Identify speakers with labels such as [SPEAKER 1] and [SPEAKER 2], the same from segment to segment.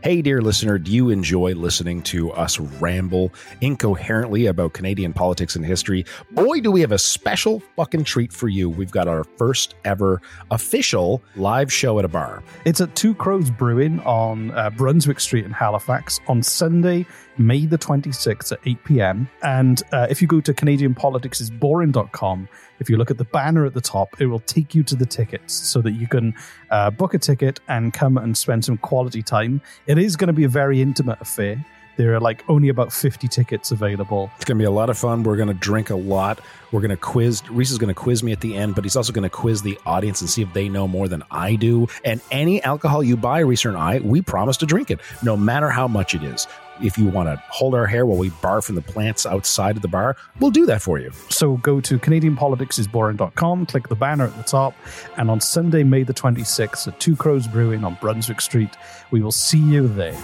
[SPEAKER 1] Hey, dear listener, do you enjoy listening to us ramble incoherently about Canadian politics and history? Boy, do we have a special fucking treat for you. We've got our first ever official live show at a bar.
[SPEAKER 2] It's at Two Crows Brewing on Brunswick Street in Halifax on Sunday, May the 26th at 8 p.m. And if you go to CanadianPoliticsIsBoring.com, if you look at the banner at the top, it will take you to the tickets so that you can book a ticket and come and spend some quality time. It is going to be a very intimate affair. There are only about 50 tickets available.
[SPEAKER 1] It's going to be a lot of fun. We're going to drink a lot. We're going to quiz. Reese is going to quiz me at the end, but he's also going to quiz the audience and see if they know more than I do. And any alcohol you buy, Reese and I, we promise to drink it, no matter how much it is. If you want to hold our hair while we barf from the plants outside of the bar, we'll do that for you.
[SPEAKER 2] So go to CanadianPoliticsIsBoring.com, click the banner at the top, and on Sunday, May the 26th at Two Crows Brewing on Brunswick Street, we will see you there.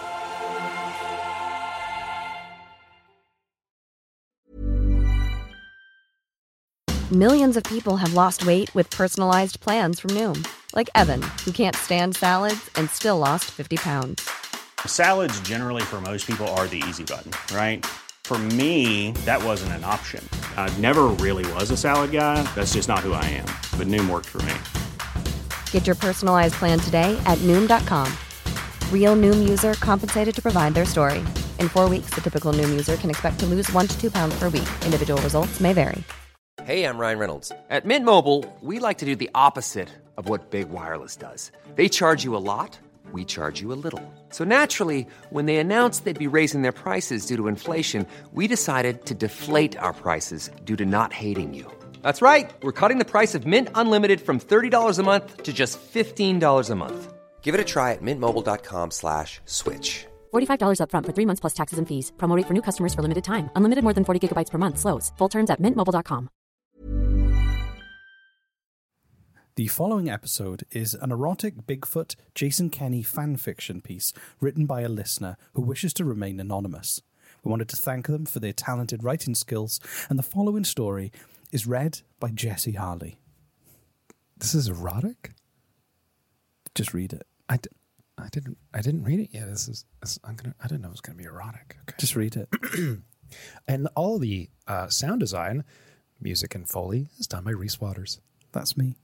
[SPEAKER 3] Millions of people have lost weight with personalized plans from Noom. Like Evan, who can't stand salads and still lost 50 pounds.
[SPEAKER 4] Salads generally for most people are the easy button, right? For me, that wasn't an option. I never really was a salad guy. That's just not who I am. But Noom worked for me.
[SPEAKER 3] Get your personalized plan today at Noom.com. Real Noom user compensated to provide their story. In 4 weeks, the typical Noom user can expect to lose 1 to 2 pounds per week. Individual results may vary.
[SPEAKER 5] Hey, I'm Ryan Reynolds. At Mint Mobile, we like to do the opposite of what Big Wireless does. They charge you a lot, we charge you a little. So naturally, when they announced they'd be raising their prices due to inflation, we decided to deflate our prices due to not hating you. That's right. We're cutting the price of Mint Unlimited from $30 a month to just $15 a month. Give it a try at mintmobile.com/switch.
[SPEAKER 6] $45 up front for 3 months plus taxes and fees. Promo rate for new customers for limited time. Unlimited more than 40 gigabytes per month. Slows full terms at mintmobile.com.
[SPEAKER 2] The following episode is an erotic Bigfoot Jason Kenney fanfiction piece written by a listener who wishes to remain anonymous. We wanted to thank them for their talented writing skills, and the following story is read by Jesse Harley.
[SPEAKER 7] This is erotic?
[SPEAKER 2] Just read it.
[SPEAKER 7] I didn't read it yet. I didn't know it was going to be erotic. Okay.
[SPEAKER 2] Just read it.
[SPEAKER 7] And all the sound design, music, and Foley is done by Reese Waters.
[SPEAKER 2] That's me.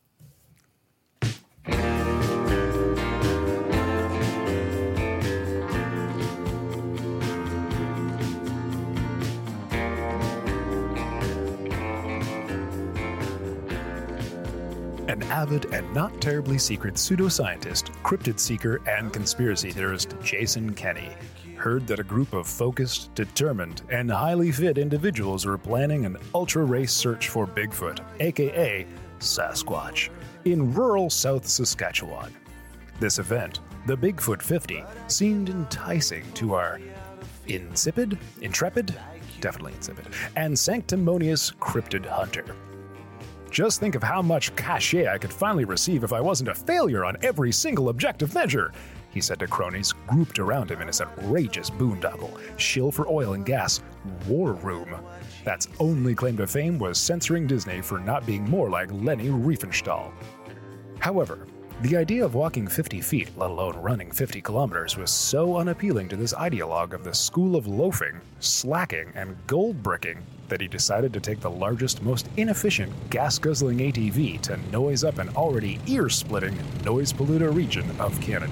[SPEAKER 7] An avid and not terribly secret pseudoscientist, cryptid seeker, and conspiracy theorist Jason Kenney heard that a group of focused, determined, and highly fit individuals were planning an ultra-race search for Bigfoot, aka Sasquatch, in rural South Saskatchewan. This event, the Bigfoot 50, seemed enticing to our intrepid, definitely insipid, and sanctimonious cryptid hunter. Just think of how much cachet I could finally receive if I wasn't a failure on every single objective measure, he said to cronies grouped around him in his outrageous boondoggle, shill for oil and gas, war room. That's only claim to fame was censoring Disney for not being more like Leni Riefenstahl. However, the idea of walking 50 feet, let alone running 50 kilometers, was so unappealing to this ideologue of the school of loafing, slacking, and gold bricking that he decided to take the largest, most inefficient, gas-guzzling ATV to noise up an already ear-splitting, noise-polluter region of Canada.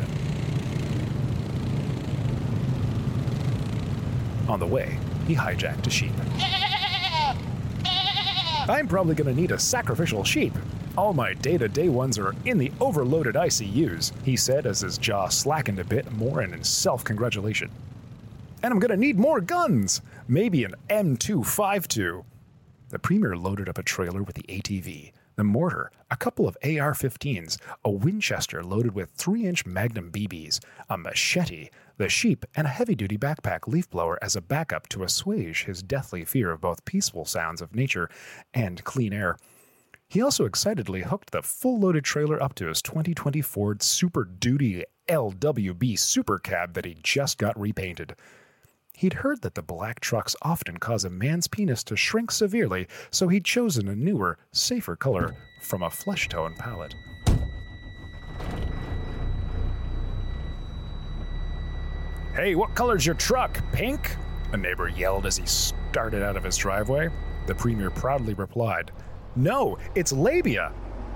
[SPEAKER 7] On the way, he hijacked a sheep. I'm probably going to need a sacrificial sheep. All my day-to-day ones are in the overloaded ICUs, he said as his jaw slackened a bit more in self-congratulation. And I'm going to need more guns! Maybe an M252. The Premier loaded up a trailer with the ATV, the mortar, a couple of AR-15s, a Winchester loaded with 3-inch Magnum BBs, a machete, the sheep, and a heavy-duty backpack leaf blower as a backup to assuage his deathly fear of both peaceful sounds of nature and clean air. He also excitedly hooked the full-loaded trailer up to his 2020 Ford Super Duty LWB Super Cab that he just got repainted. He'd heard that the black trucks often cause a man's penis to shrink severely, so he'd chosen a newer, safer color from a flesh-tone palette. "Hey, what color's your truck? Pink?" a neighbor yelled as he started out of his driveway. The premier proudly replied, "No, it's labia."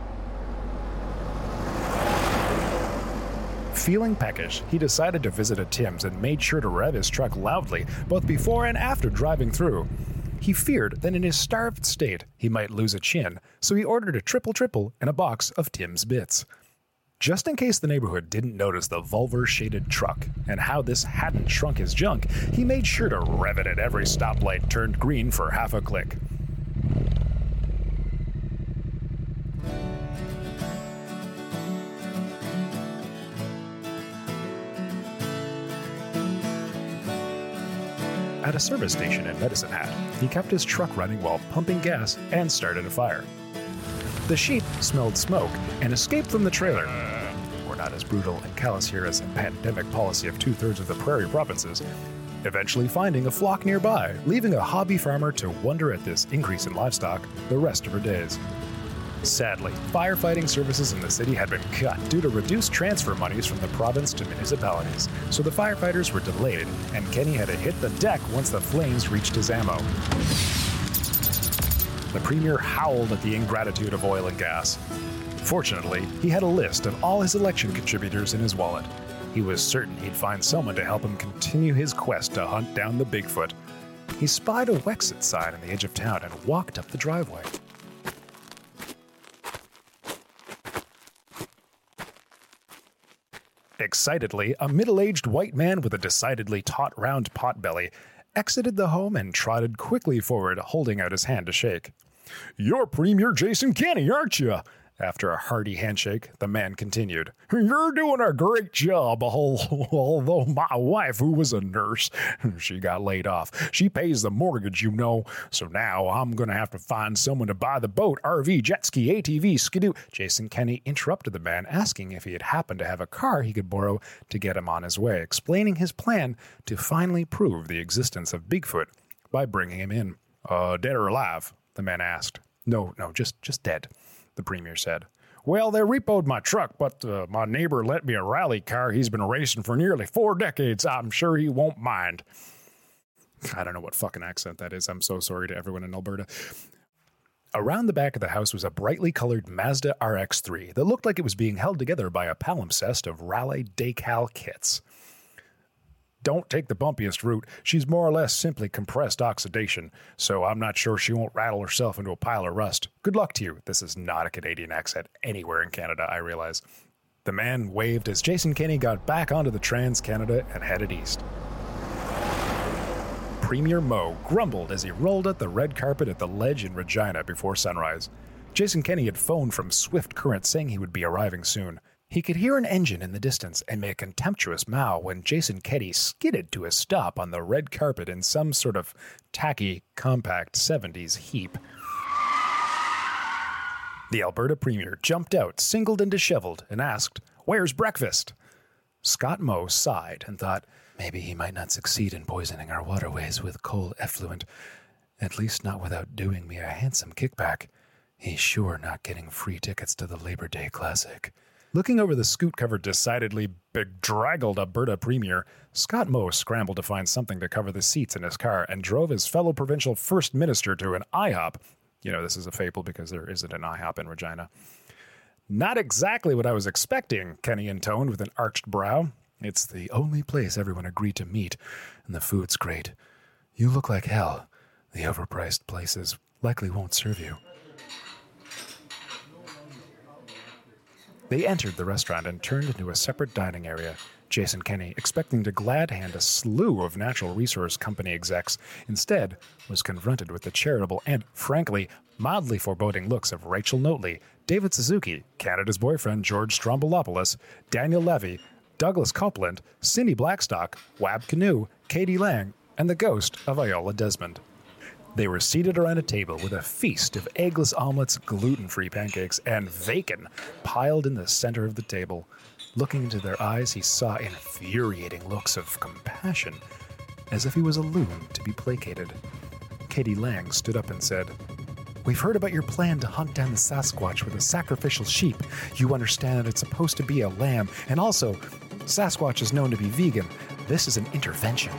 [SPEAKER 7] Feeling peckish, he decided to visit a Tim's and made sure to rev his truck loudly, both before and after driving through. He feared that in his starved state, he might lose a chin, so he ordered a triple and a box of Tim's Bits. Just in case the neighborhood didn't notice the Vulver-shaded truck and how this hadn't shrunk his junk, he made sure to rev it at every stoplight turned green for half a click. At a service station in Medicine Hat, he kept his truck running while pumping gas and started a fire. The sheep smelled smoke and escaped from the trailer. We're not as brutal and callous here as the pandemic policy of 2/3 of the prairie provinces, eventually finding a flock nearby, leaving a hobby farmer to wonder at this increase in livestock the rest of her days. Sadly, firefighting services in the city had been cut due to reduced transfer monies from the province to municipalities, so the firefighters were delayed, and Kenny had to hit the deck once the flames reached his ammo. The premier howled at the ingratitude of oil and gas. Fortunately, he had a list of all his election contributors in his wallet. He was certain he'd find someone to help him continue his quest to hunt down the Bigfoot. He spied a Wexit sign on the edge of town and walked up the driveway. Excitedly, a middle-aged white man with a decidedly taut round potbelly exited the home and trotted quickly forward, holding out his hand to shake. "You're Premier Jason Kenney, aren't you?" After a hearty handshake, the man continued, "You're doing a great job, although my wife, who was a nurse, she got laid off. She pays the mortgage, you know, so now I'm going to have to find someone to buy the boat, RV, jet ski, ATV, skidoo." Jason Kenney interrupted the man, asking if he had happened to have a car he could borrow to get him on his way, explaining his plan to finally prove the existence of Bigfoot by bringing him in. "Dead or alive?" the man asked. No, just dead," the premier said. "Well, they repoed my truck, but my neighbor lent me a rally car he's been racing for nearly 4 decades. I'm sure he won't mind." I don't know what fucking accent that is. I'm so sorry to everyone in Alberta. Around the back of the house was a brightly colored Mazda RX-3 that looked like it was being held together by a palimpsest of Raleigh decal kits. "Don't take the bumpiest route. She's more or less simply compressed oxidation, so I'm not sure she won't rattle herself into a pile of rust. Good luck to you." This is not a Canadian accent anywhere in Canada, I realize. The man waved as Jason Kenney got back onto the Trans-Canada and headed east. Premier Moe grumbled as he rolled out the red carpet at the ledge in Regina before sunrise. Jason Kenney had phoned from Swift Current saying he would be arriving soon. He could hear an engine in the distance and make a contemptuous mow when Jason Kenney skidded to a stop on the red carpet in some sort of tacky, compact 70s heap. The Alberta Premier jumped out, singled and disheveled, and asked, "Where's breakfast?" Scott Moe sighed and thought, maybe he might not succeed in poisoning our waterways with coal effluent, at least not without doing me a handsome kickback. He's sure not getting free tickets to the Labor Day Classic. Looking over the scoot-covered, decidedly bedraggled Alberta Premier, Scott Moe scrambled to find something to cover the seats in his car and drove his fellow provincial first minister to an IHOP. You know, this is a fable because there isn't an IHOP in Regina. "Not exactly what I was expecting," Kenney intoned with an arched brow. "It's the only place everyone agreed to meet, and the food's great. You look like hell. The overpriced places likely won't serve you." They entered the restaurant and turned into a separate dining area. Jason Kenney, expecting to glad hand a slew of Natural Resource Company execs, instead was confronted with the charitable and, frankly, mildly foreboding looks of Rachel Notley, David Suzuki, Canada's boyfriend George Strombolopoulos, Daniel Levy, Douglas Copeland, Cindy Blackstock, Wab Canoe, Katie Lang, and the ghost of Iola Desmond. They were seated around a table with a feast of eggless omelets, gluten-free pancakes, and bacon piled in the center of the table. Looking into their eyes, he saw infuriating looks of compassion, as if he was a loon to be placated. Katie Lang stood up and said, "We've heard about your plan to hunt down the Sasquatch with a sacrificial sheep. You understand that it's supposed to be a lamb, and also, Sasquatch is known to be vegan. this is an intervention.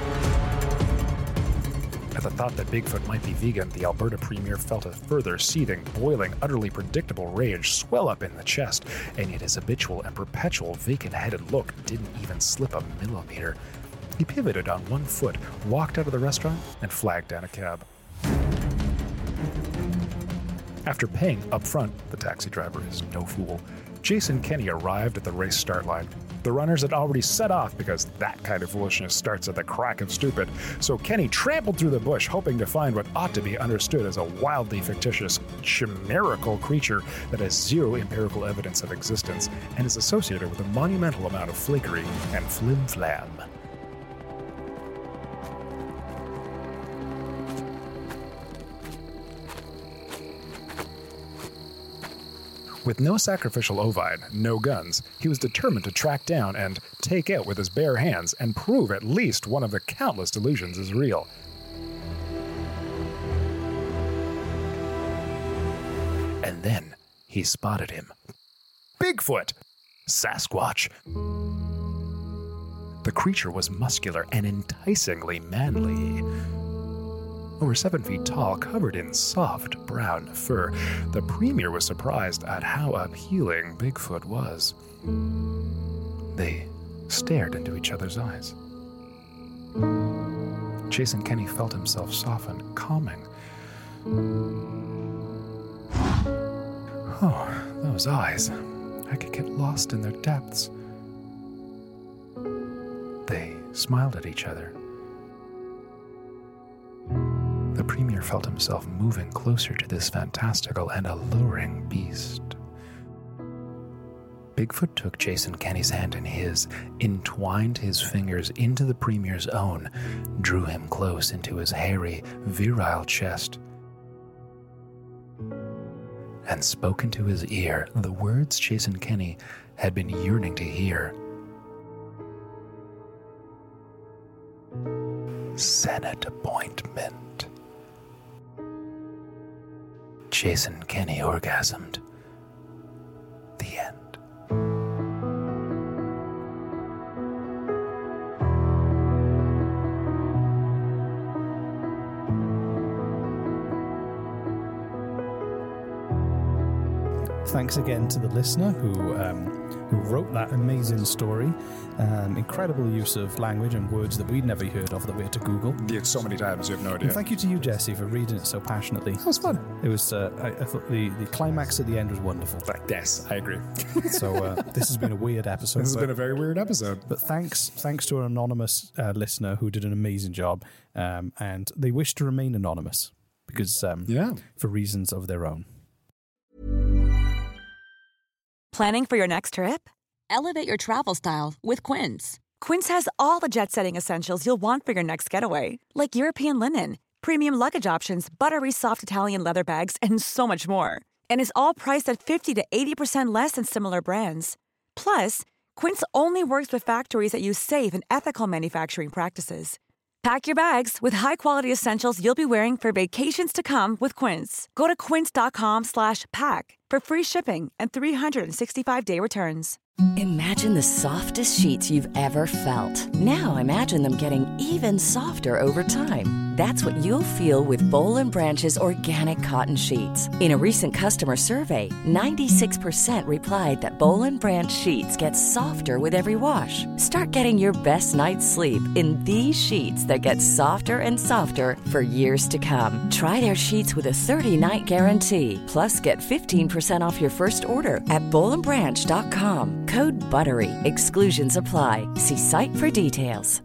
[SPEAKER 7] At the thought that Bigfoot might be vegan, the Alberta Premier felt a further seething, boiling, utterly predictable rage swell up in the chest, and yet his habitual and perpetual vacant-headed look didn't even slip a millimeter. He pivoted on one foot, walked out of the restaurant, and flagged down a cab. After paying up front, the taxi driver is no fool. Jason Kenney arrived at the race start line. The runners had already set off because that kind of foolishness starts at the crack of stupid. So Kenney trampled through the bush, hoping to find what ought to be understood as a wildly fictitious, chimerical creature that has zero empirical evidence of existence and is associated with a monumental amount of flakery and flim-flam. With no sacrificial ovine, no guns, he was determined to track down and take out with his bare hands and prove at least one of the countless delusions is real. And then he spotted him. Bigfoot! Sasquatch! The creature was muscular and enticingly manly. Over 7 feet tall, covered in soft brown fur, the Premier was surprised at how appealing Bigfoot was. They stared into each other's eyes. Jason Kenney felt himself soften, calming. Oh, those eyes. I could get lost in their depths. They smiled at each other. The Premier felt himself moving closer to this fantastical and alluring beast. Bigfoot took Jason Kenney's hand in his, entwined his fingers into the Premier's own, drew him close into his hairy, virile chest, and spoke into his ear the words Jason Kenney had been yearning to hear. Senate appointment. Jason Kenney orgasmed. The end.
[SPEAKER 2] Thanks again to the listener who wrote that amazing story. Incredible use of language and words that we'd never heard of that we had to Google.
[SPEAKER 7] Yeah, so many times, you have no idea.
[SPEAKER 2] And thank you to you, Jesse, for reading it so passionately.
[SPEAKER 7] That was fun.
[SPEAKER 2] It was. I thought the climax at the end was wonderful.
[SPEAKER 7] Yes, I agree.
[SPEAKER 2] So this has been a weird episode.
[SPEAKER 7] This has been a very weird episode.
[SPEAKER 2] But thanks to an anonymous listener who did an amazing job, and they wish to remain anonymous because for reasons of their own.
[SPEAKER 8] Planning for your next trip? Elevate your travel style with Quince. Quince has all the jet-setting essentials you'll want for your next getaway, like European linen, premium luggage options, buttery soft Italian leather bags, and so much more. And is all priced at 50 to 80% less than similar brands. Plus, Quince only works with factories that use safe and ethical manufacturing practices. Pack your bags with high-quality essentials you'll be wearing for vacations to come with Quince. Go to quince.com/pack for free shipping and 365-day returns.
[SPEAKER 9] Imagine the softest sheets you've ever felt. Now imagine them getting even softer over time. That's what you'll feel with Boll & Branch's organic cotton sheets. In a recent customer survey, 96% replied that Boll & Branch sheets get softer with every wash. Start getting your best night's sleep in these sheets that get softer and softer for years to come. Try their sheets with a 30-night guarantee. Plus, get 15% off your first order at bollandbranch.com. Code BUTTERY. Exclusions apply. See site for details.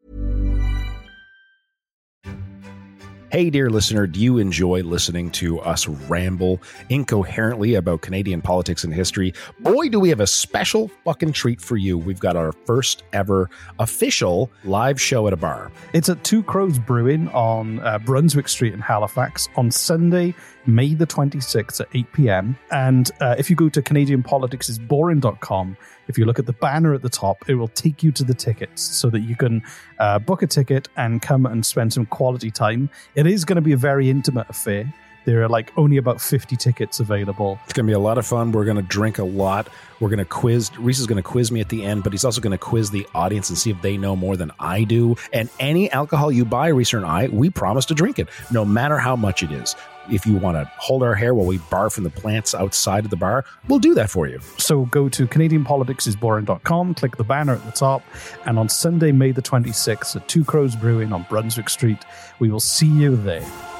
[SPEAKER 1] Hey, dear listener, do you enjoy listening to us ramble incoherently about Canadian politics and history? Boy, do we have a special fucking treat for you. We've got our first ever official live show at a bar.
[SPEAKER 2] It's at Two Crows Brewing on Brunswick Street in Halifax on Sunday, May the 26th at 8 p.m. And if you go to CanadianPoliticsIsBoring.com, if you look at the banner at the top, it will take you to the tickets so that you can book a ticket and come and spend some quality time. It is going to be a very intimate affair There are like only about 50 tickets available.
[SPEAKER 1] It's going to be a lot of fun. We're going to drink a lot. We're going to quiz. Reese is going to quiz me at the end, but he's also going to quiz the audience and see if they know more than I do. And any alcohol you buy, Reese and I, we promise to drink it, no matter how much it is. If you want to hold our hair while we barf in the plants outside of the bar, we'll do that for you.
[SPEAKER 2] So go to CanadianPoliticsIsBoring.com, click the banner at the top, and on Sunday, May the 26th at Two Crows Brewing on Brunswick Street, we will see you there.